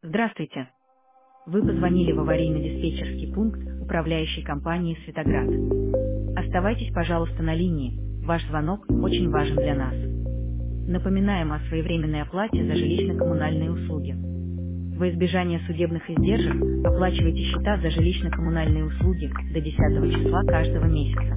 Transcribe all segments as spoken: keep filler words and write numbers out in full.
Здравствуйте. Вы позвонили в аварийно-диспетчерский пункт управляющей компании «Светоград». Оставайтесь, пожалуйста, на линии. Ваш звонок очень важен для нас. Напоминаем о своевременной оплате за жилищно-коммунальные услуги. Во избежание судебных издержек оплачивайте счета за жилищно-коммунальные услуги до десятого числа каждого месяца.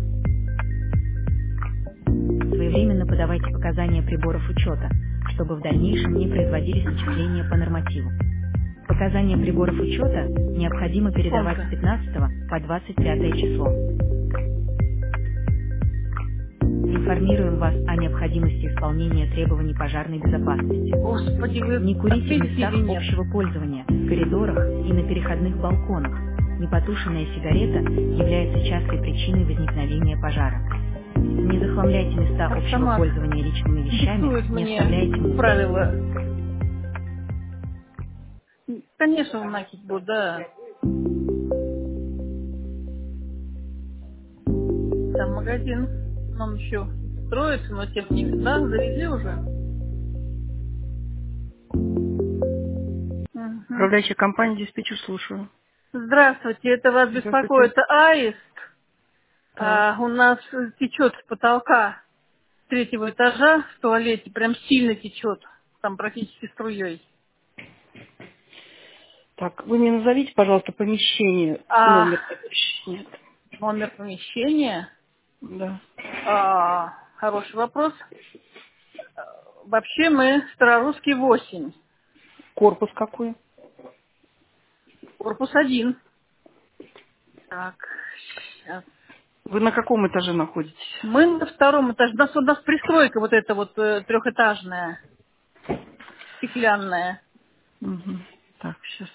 Своевременно подавайте показания приборов учета, чтобы в дальнейшем не производились начисления по нормативу. Показания приборов учета необходимо передавать с Сколько? пятнадцатого по двадцать пятое число. Информируем вас о необходимости исполнения требований пожарной безопасности. Господи, вы Не курите в ответите местах или нет? общего пользования, в коридорах и на переходных балконах. Непотушенная сигарета является частой причиной возникновения пожара. Не захламляйте места общего Автомат пользования личными диктует вещами, не мне оставляйте мусор. правила. Конечно, вносить буду, да. Там магазин, он еще строится, но тем не менее. Да, завезли уже? Мгм. Управляющая компания диспетчер, слушаю. Здравствуйте, это вас Здравствуйте. беспокоит Аист. Так. А, у нас течет с потолка третьего этажа в туалете, прям сильно течет, там практически струей. Так, вы мне назовите, пожалуйста, помещение, А номер помещения. номер помещения? Да. А, хороший вопрос. Э, Вообще мы Старорусский восемь, Корпус какой? корпус один. Так, сейчас. Вы на каком этаже находитесь? Мы на втором этаже. У нас, у нас пристройка вот эта вот э, трехэтажная, стеклянная. Угу. Так, сейчас.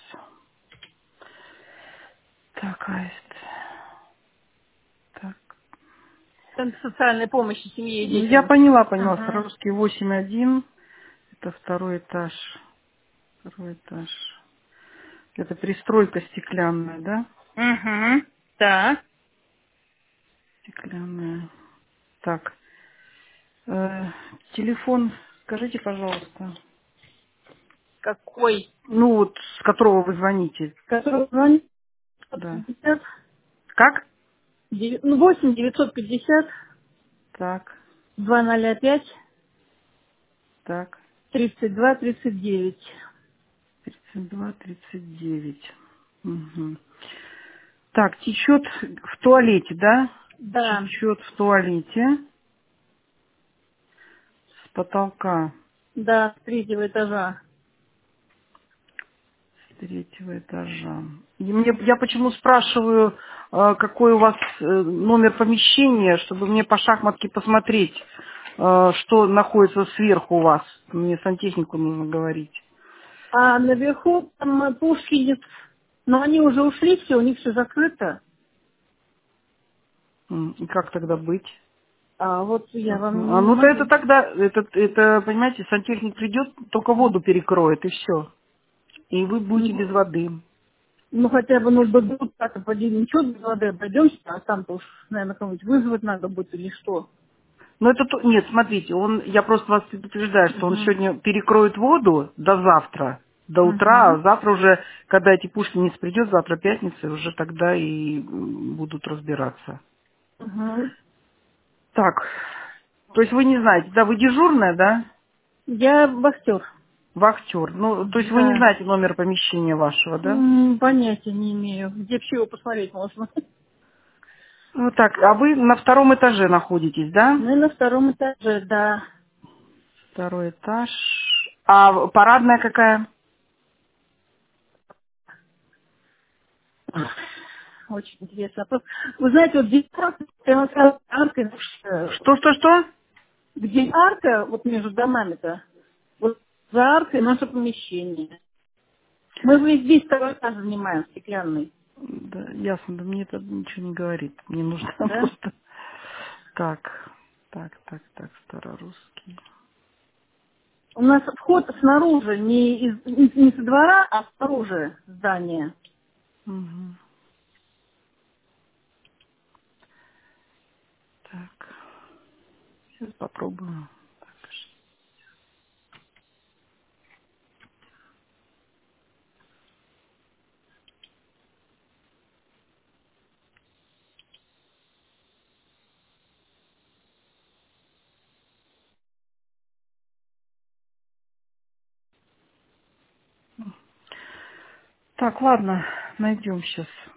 Так, аист. Так. Центр социальной помощи семье и Ну, я детям. поняла, поняла. Угу. Старорусский восемь один. Это второй этаж. Второй этаж. Это пристройка стеклянная, да? Угу. Да. Стеклянная. Так. э, телефон, скажите, пожалуйста. Какой? Ну вот, с которого вы звоните. Который звонит? Да. пятьдесят, Как? девять- ну, восемь девятьсот пятьдесят Так, два ноль пять так. тридцать два тридцать девять. тридцать два тридцать девять. Угу. Так, течет в туалете, да? Да, Течет в туалете с потолка да, с третьего этажа. с третьего этажа. И мне, я почему спрашиваю, э, какой у вас э, номер помещения, чтобы мне по шахматке посмотреть, э, что находится сверху у вас. Мне сантехнику нужно говорить. А наверху там э, Пушкинец, но они уже ушли, все, у них все закрыто. М, И как тогда быть? А вот я Мгм. А вам не ну-то это могу. тогда, это, это, понимаете, сантехник придет, только воду перекроет, и все. И вы будете без Ну, воды. ну, хотя бы, ну, бы тут так пойдем, ничего, без воды обойдемся, а там-то уж, наверное, кого-нибудь вызвать надо будет или что. Но это то- нет, смотрите, он, я просто вас предупреждаю, что он Угу. сегодня перекроет воду до завтра, до утра, Угу. а завтра уже, когда эти Пушкинец придет, завтра пятница, уже тогда и м, будут разбираться. Угу. Так, то есть вы не знаете, да, вы дежурная, да? Я вахтер. Вахтер. Ну, то есть вы не Да. знаете номер помещения вашего, да? М, Понятия не имею. Где вообще его посмотреть можно? Ну так, а вы на втором этаже находитесь, да? Мы на втором этаже, да. Второй этаж. А парадная какая? Очень интересно. А то, вы знаете, вот здесь арка, прямо за аркой, э, Что, что, что? где арка, вот между домами-то, вот за аркой наше помещение. Мы весь весь второй этаж занимаем, стеклянный, Да, ясно, да мне это ничего не говорит. Мне нужно да? просто... Так, так, так, так, старорусский. У нас вход снаружи, не, из, не, не со двора, а снаружи здания. Угу. Так, сейчас попробую. Так, Так, ладно, найдем сейчас.